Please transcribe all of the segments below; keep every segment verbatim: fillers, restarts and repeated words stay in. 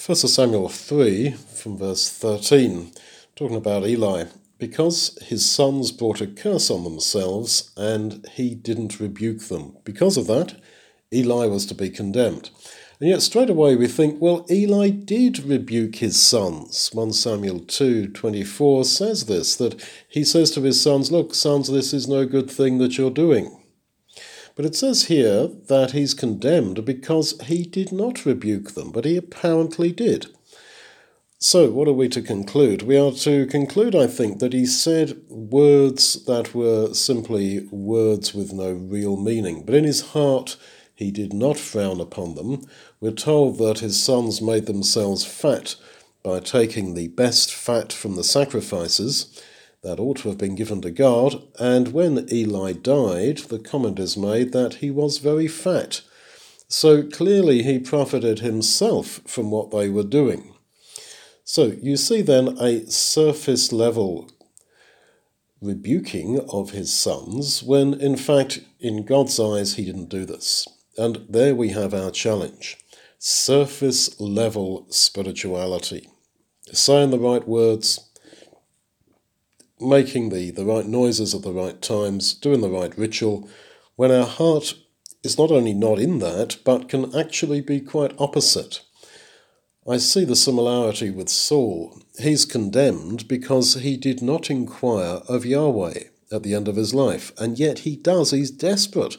First Samuel three, from verse thirteen, talking about Eli. Because his sons brought a curse on themselves, and he didn't rebuke them. Because of that, Eli was to be condemned. And yet straight away we think, well, Eli did rebuke his sons. First Samuel two twenty-four says this, that he says to his sons, look, sons, this is no good thing that you're doing. But it says here that he's condemned because he did not rebuke them, but he apparently did. So what are we to conclude? We are to conclude, I think, that he said words that were simply words with no real meaning. But in his heart, he did not frown upon them. We're told that his sons made themselves fat by taking the best fat from the sacrifices that ought to have been given to God. And when Eli died, the comment is made that he was very fat. So clearly he profited himself from what they were doing. So you see then a surface level rebuking of his sons when in fact in God's eyes he didn't do this. And there we have our challenge. Surface level spirituality. Saying the right words, making the, the right noises at the right times, doing the right ritual, when our heart is not only not in that, but can actually be quite opposite. I see the similarity with Saul. He's condemned because he did not inquire of Yahweh at the end of his life, and yet he does. He's desperate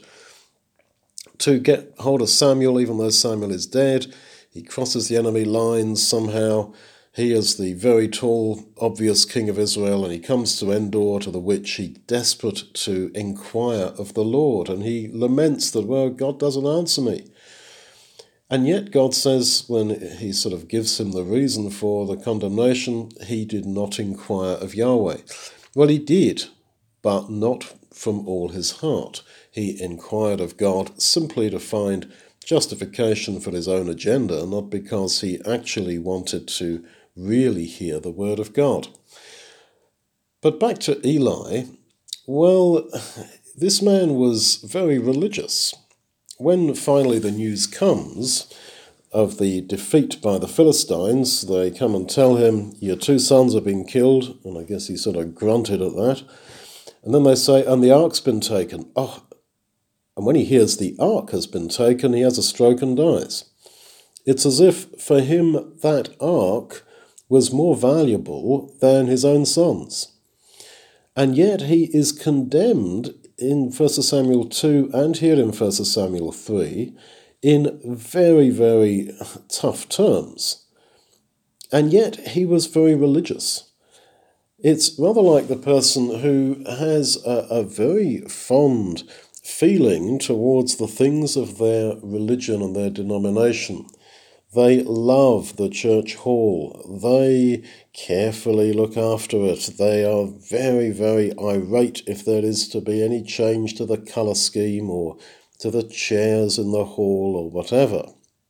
to get hold of Samuel, even though Samuel is dead. He crosses the enemy lines somehow. He is the very tall, obvious king of Israel, and he comes to Endor, to the witch. He's desperate to inquire of the Lord, and he laments that, well, God doesn't answer me. And yet God says, when he sort of gives him the reason for the condemnation, he did not inquire of Yahweh. Well, he did, but not from all his heart. He inquired of God simply to find justification for his own agenda, not because he actually wanted to really hear the word of God. But back to Eli, well, this man was very religious. When finally the news comes of the defeat by the Philistines, they come and tell him, your two sons have been killed, and I guess he sort of grunted at that. And then they say, and the ark's been taken. Oh, and when he hears the ark has been taken, he has a stroke and dies. It's as if for him that ark was more valuable than his own sons. And yet he is condemned in First Samuel two and here in First Samuel three in very, very tough terms. And yet he was very religious. It's rather like the person who has a, a very fond feeling towards the things of their religion and their denomination. They love the church hall. They carefully look after it. They are very, very irate if there is to be any change to the colour scheme or to the chairs in the hall or whatever.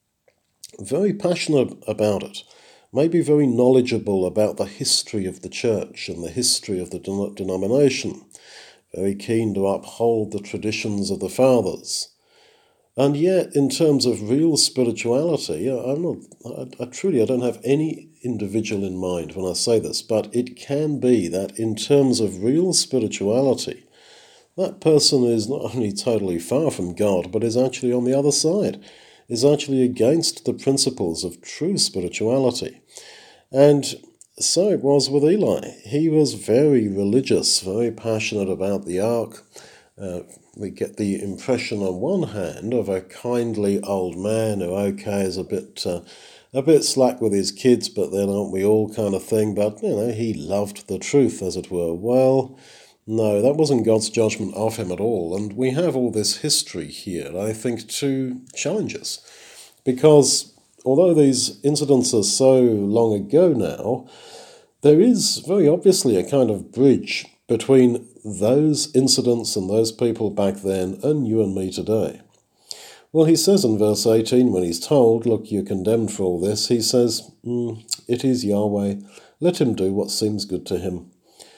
Very passionate about it. Maybe very knowledgeable about the history of the church and the history of the den- denomination. Very keen to uphold the traditions of the fathers. And yet, in terms of real spirituality, I'm not, I, I truly, I don't have any individual in mind when I say this, but it can be that in terms of real spirituality, that person is not only totally far from God, but is actually on the other side, is actually against the principles of true spirituality. And so it was with Eli. He was very religious, very passionate about the ark. Uh, we get the impression on one hand of a kindly old man who, okay, is a bit uh, a bit slack with his kids, but then aren't we all kind of thing. But, you know, he loved the truth, as it were. Well, no, that wasn't God's judgment of him at all. And we have all this history here, I think, to challenge us. Because although these incidents are so long ago now, there is very obviously a kind of bridge between those incidents and those people back then and you and me today. Well, he says in verse eighteen, when he's told, look, you're condemned for all this, he says, mm, it is Yahweh, let him do what seems good to him.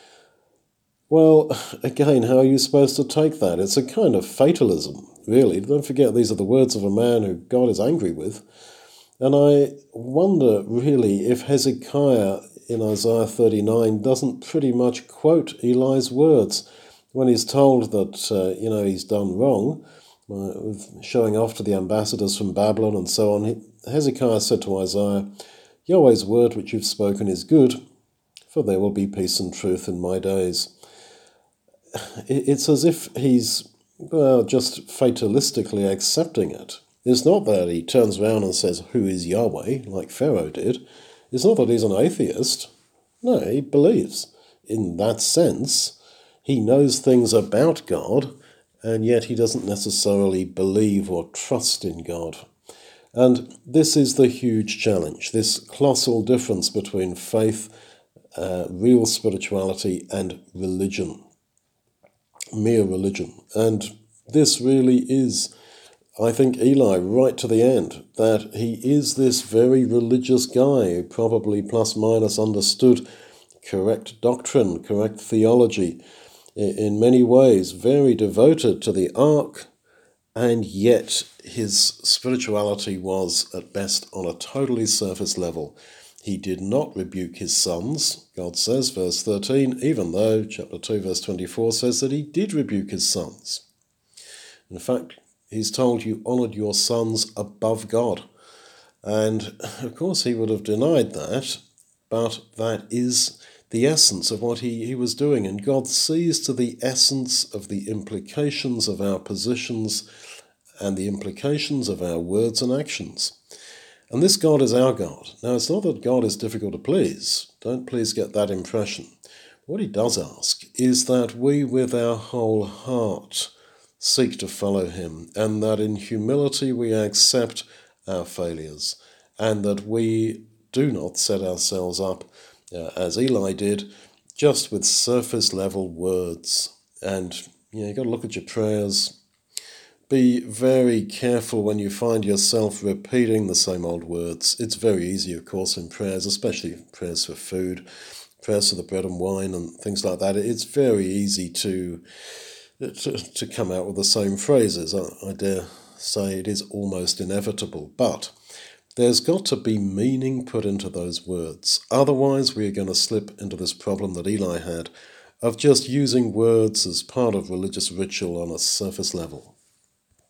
Well, again, how are you supposed to take that? It's a kind of fatalism, really. Don't forget, these are the words of a man who God is angry with. And I wonder, really, if Hezekiah in Isaiah thirty-nine doesn't pretty much quote Eli's words when he's told that, uh, you know, he's done wrong, uh, with showing off to the ambassadors from Babylon and so on. He, Hezekiah said to Isaiah, Yahweh's word which you've spoken is good, for there will be peace and truth in my days. It's as if he's, well, just fatalistically accepting it. It's not that he turns around and says, who is Yahweh, like Pharaoh did. It's not that he's an atheist. No, he believes. In that sense, he knows things about God, and yet he doesn't necessarily believe or trust in God. And this is the huge challenge, this colossal difference between faith, uh, real spirituality, and religion, mere religion. And this really is, I think, Eli right to the end, that he is this very religious guy who probably plus minus understood correct doctrine, correct theology, in many ways very devoted to the ark, and yet his spirituality was at best on a totally surface level. He did not rebuke his sons, God says, verse thirteen, even though chapter two, verse twenty-four says that he did rebuke his sons. In fact, he's told you honoured your sons above God. And of course he would have denied that, but that is the essence of what he, he was doing. And God sees to the essence of the implications of our positions and the implications of our words and actions. And this God is our God. Now, it's not that God is difficult to please. Don't please get that impression. What he does ask is that we with our whole heart seek to follow him, and that in humility we accept our failures, and that we do not set ourselves up, uh, as Eli did, just with surface level words. And you know, you've got to look at your prayers. Be very careful when you find yourself repeating the same old words. It's very easy, of course, in prayers, especially prayers for food, prayers for the bread and wine and things like that. It's very easy to to, to come out with the same phrases. I, I dare say it is almost inevitable. But there's got to be meaning put into those words. Otherwise, we're going to slip into this problem that Eli had of just using words as part of religious ritual on a surface level.